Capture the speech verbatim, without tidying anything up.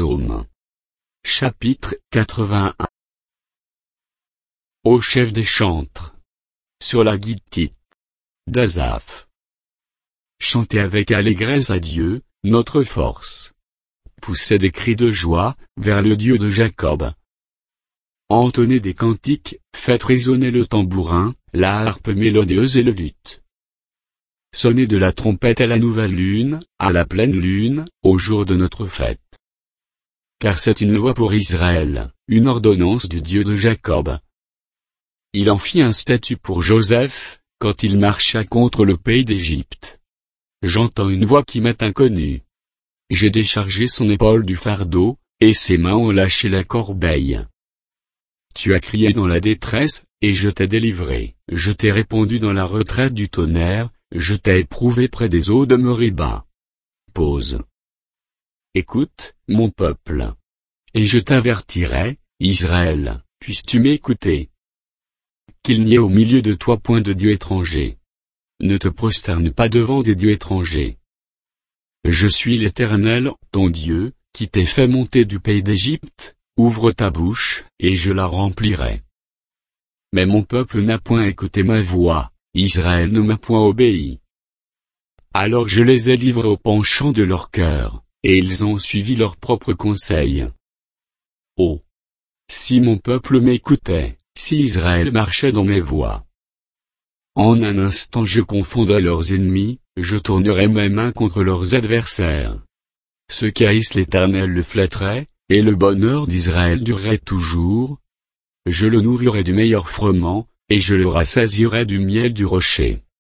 Psaume. Chapitre quatre-vingt-un. Ô chef des chantres. Sur la guitare d'Asaph. Chantez avec allégresse à Dieu, notre force. Poussez des cris de joie, vers le Dieu de Jacob. Entonnez des cantiques, faites résonner le tambourin, la harpe mélodieuse et le luth. Sonnez de la trompette à la nouvelle lune, à la pleine lune, au jour de notre fête. Car c'est une loi pour Israël, une ordonnance du Dieu de Jacob. Il en fit un statut pour Joseph, quand il marcha contre le pays d'Égypte. J'entends une voix qui m'est inconnue. J'ai déchargé son épaule du fardeau, et ses mains ont lâché la corbeille. Tu as crié dans la détresse, et je t'ai délivré. Je t'ai répondu dans la retraite du tonnerre, je t'ai éprouvé près des eaux de Meriba. Pause. Écoute, mon peuple. Et je t'avertirai, Israël, puisses-tu m'écouter. Qu'il n'y ait au milieu de toi point de dieu étranger. Ne te prosterne pas devant des dieux étrangers. Je suis l'Éternel, ton Dieu, qui t'ai fait monter du pays d'Égypte. Ouvre ta bouche, et je la remplirai. Mais mon peuple n'a point écouté ma voix, Israël ne m'a point obéi. Alors je les ai livrés au penchant de leur cœur, et ils ont suivi leurs propres conseils. Oh! Si mon peuple m'écoutait, si Israël marchait dans mes voies. En un instant je confondrais leurs ennemis, je tournerais mes mains contre leurs adversaires. Ceux qui haïssent l'Éternel le flatteraient, et le bonheur d'Israël durerait toujours. Je le nourrirai du meilleur froment, et je le rassasierai du miel du rocher.